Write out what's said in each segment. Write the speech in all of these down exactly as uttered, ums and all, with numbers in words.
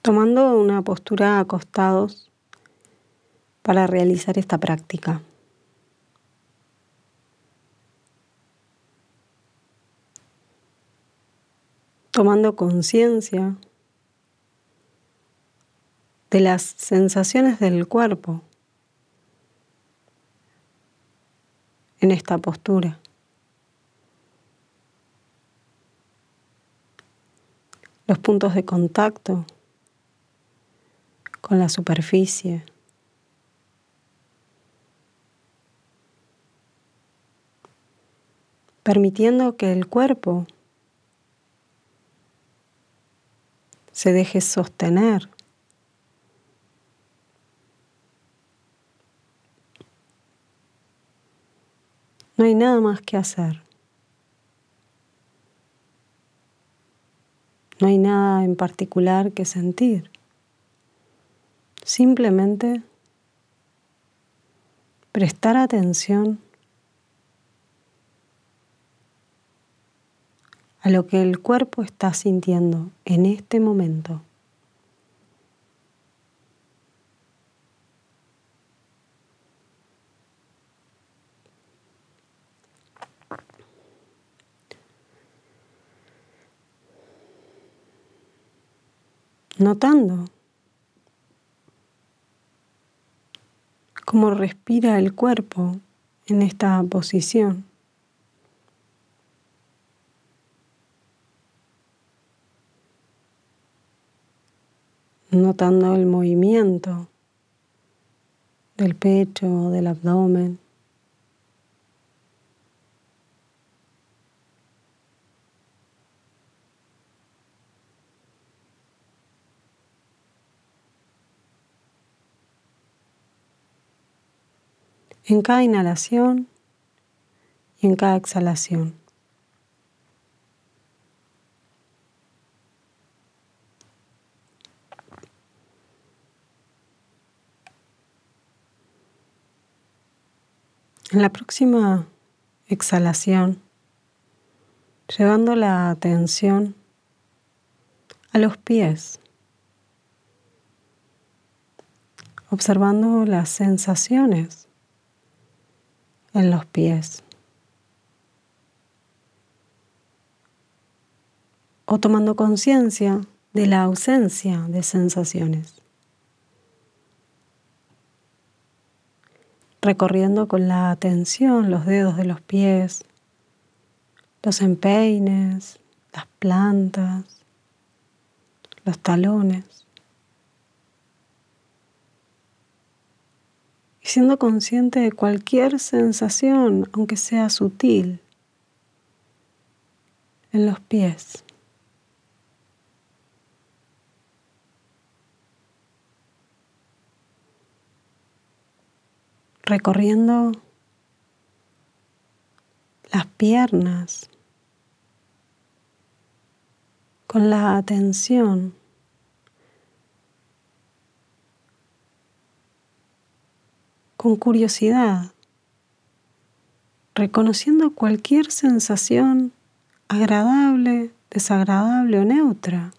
Tomando una postura acostados para realizar esta práctica. Tomando conciencia de las sensaciones del cuerpo en esta postura. Los puntos de contacto con la superficie. Permitiendo que el cuerpo se deje sostener. No hay nada más que hacer. No hay nada en particular que sentir. Simplemente prestar atención a lo que el cuerpo está sintiendo en este momento. Notando cómo respira el cuerpo en esta posición. Notando el movimiento del pecho, del abdomen. En cada inhalación y en cada exhalación. En la próxima exhalación, llevando la atención a los pies, observando las sensaciones en los pies, o tomando conciencia de la ausencia de sensaciones, recorriendo con la atención los dedos de los pies, los empeines, las plantas, los talones, y siendo consciente de cualquier sensación, aunque sea sutil, en los pies. Recorriendo las piernas con la atención con curiosidad, reconociendo cualquier sensación agradable, desagradable o neutra.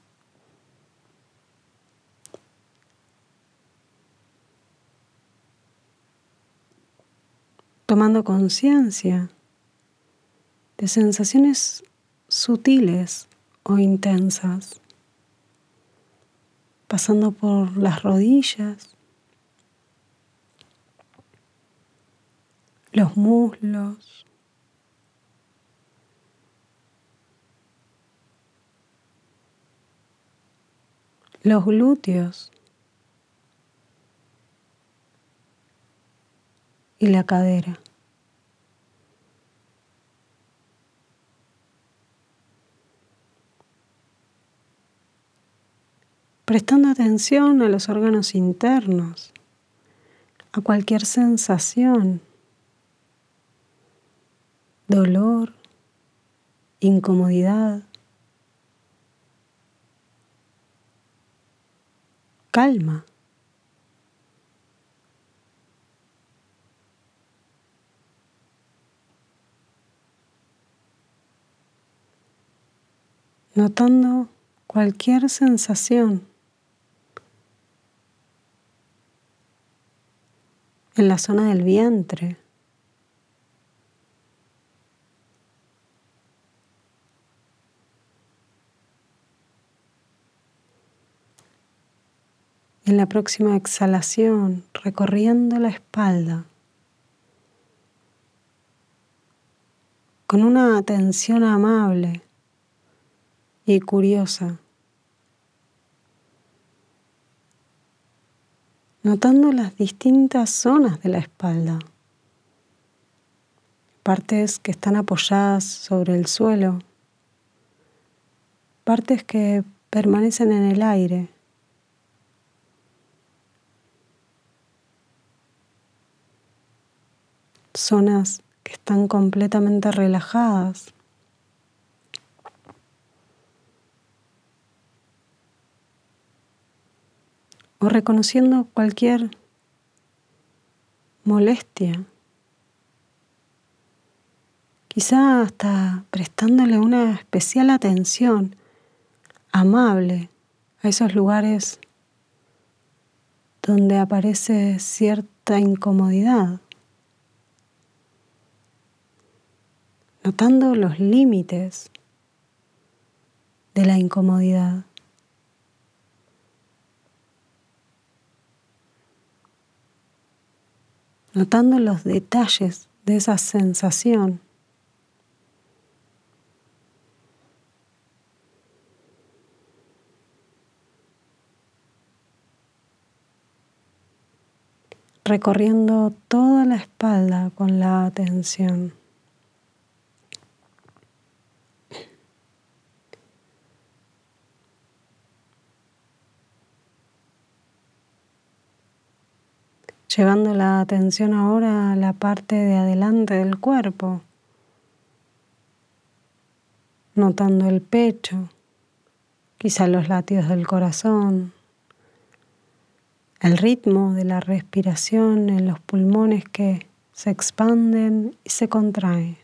Tomando conciencia de sensaciones sutiles o intensas, pasando por las rodillas, los muslos, los glúteos y la cadera. Prestando atención a los órganos internos, a cualquier sensación, dolor, incomodidad, calma. Notando cualquier sensación en la zona del vientre. En la próxima exhalación, recorriendo la espalda, con una atención amable y curiosa, notando las distintas zonas de la espalda, partes que están apoyadas sobre el suelo, partes que permanecen en el aire, zonas que están completamente relajadas. O reconociendo cualquier molestia, quizá hasta prestándole una especial atención amable a esos lugares donde aparece cierta incomodidad, notando los límites de la incomodidad. Notando los detalles de esa sensación. Recorriendo toda la espalda con la atención. Llevando la atención ahora a la parte de adelante del cuerpo, notando el pecho, quizá los latidos del corazón, el ritmo de la respiración en los pulmones que se expanden y se contraen.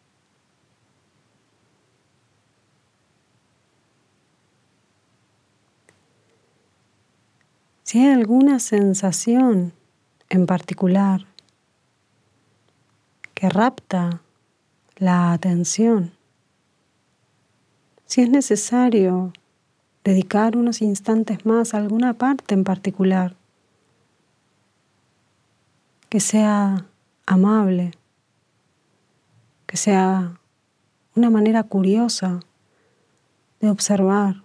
Si hay alguna sensación en particular que rapta la atención, si es necesario dedicar unos instantes más a alguna parte en particular, que sea amable, que sea una manera curiosa de observar,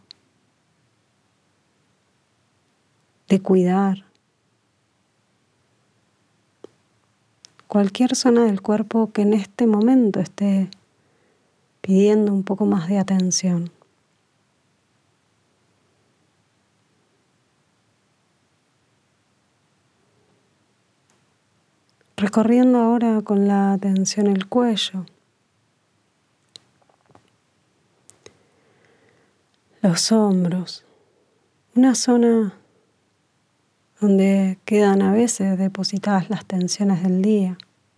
de cuidar. Cualquier zona del cuerpo que en este momento esté pidiendo un poco más de atención. Recorriendo ahora con la atención el cuello, los hombros, una zona donde quedan a veces depositadas las tensiones del día.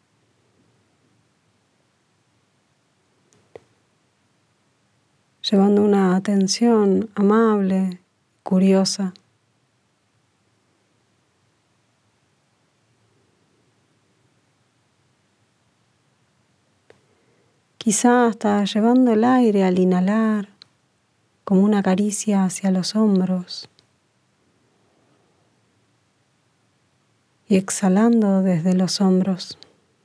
Llevando una atención amable, curiosa. Quizá hasta llevando el aire al inhalar, como una caricia hacia los hombros. Y exhalando desde los hombros.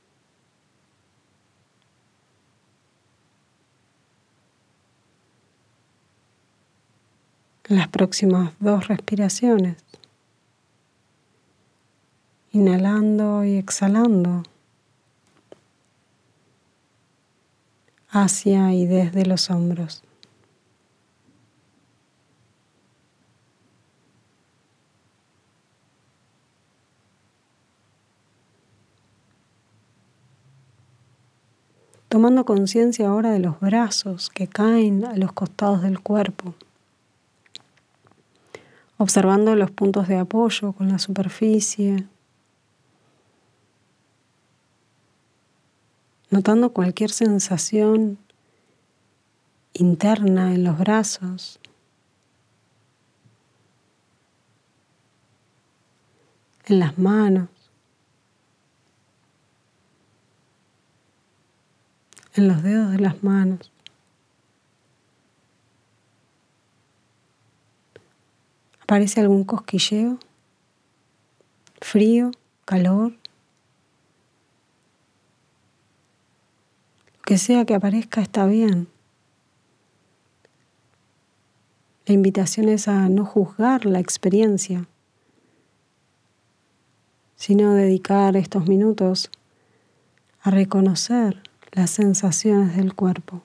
En las próximas dos respiraciones. Inhalando y exhalando. Hacia y desde los hombros. Tomando conciencia ahora de los brazos que caen a los costados del cuerpo. Observando los puntos de apoyo con la superficie. Notando cualquier sensación interna en los brazos. En las manos. en los dedos de las manos. ¿Aparece algún cosquilleo? ¿Frío? ¿Calor? Lo que sea que aparezca está bien. La invitación es a no juzgar la experiencia, sino dedicar estos minutos a reconocer las sensaciones del cuerpo.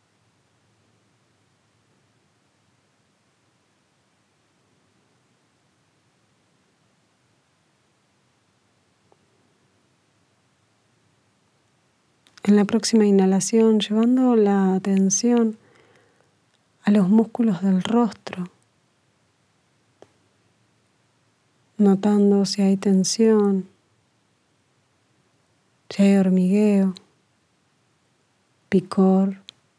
En la próxima inhalación, llevando la atención a los músculos del rostro, notando si hay tensión, si hay hormigueo, picor.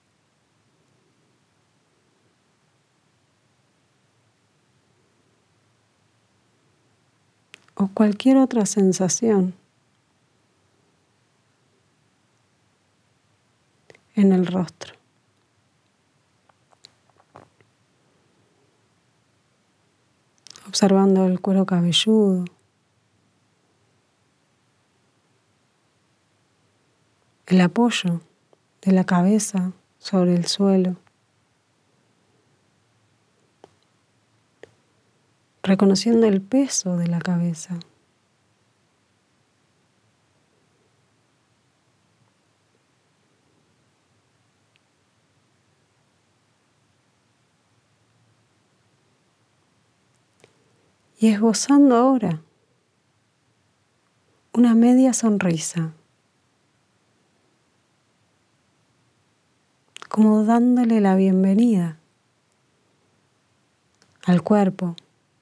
O cualquier otra sensación en el rostro. Observando el cuero cabelludo, el apoyo de la cabeza sobre el suelo, reconociendo el peso de la cabeza. Y esbozando ahora una media sonrisa, como dándole la bienvenida al cuerpo,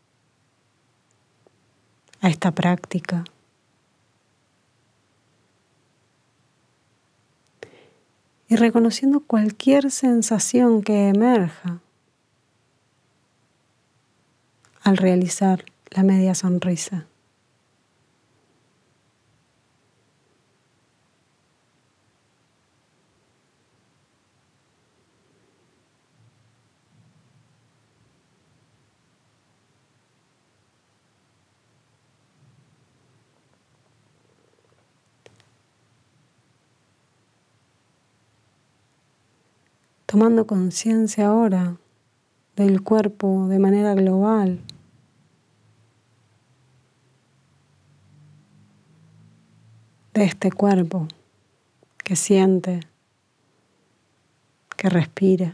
a esta práctica. Y reconociendo cualquier sensación que emerja al realizar la media sonrisa. Tomando conciencia ahora del cuerpo de manera global, de este cuerpo que siente, que respira.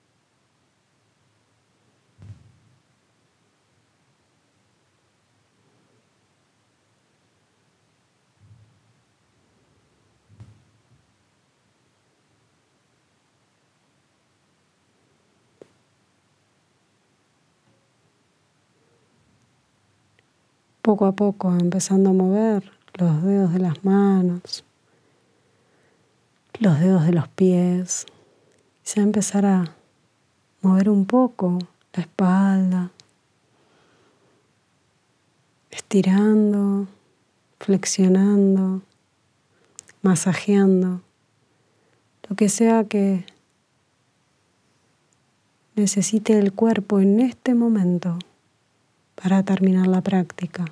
Poco a poco empezando a mover los dedos de las manos, los dedos de los pies. Y se va a empezar a mover un poco la espalda, estirando, flexionando, masajeando, lo que sea que necesite el cuerpo en este momento para terminar la práctica.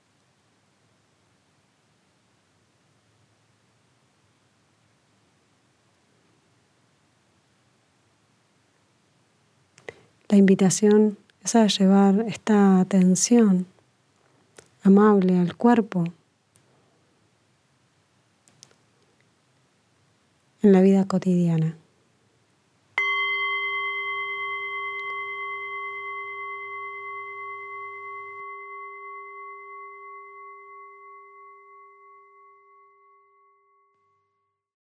La invitación es a llevar esta atención amable al cuerpo en la vida cotidiana.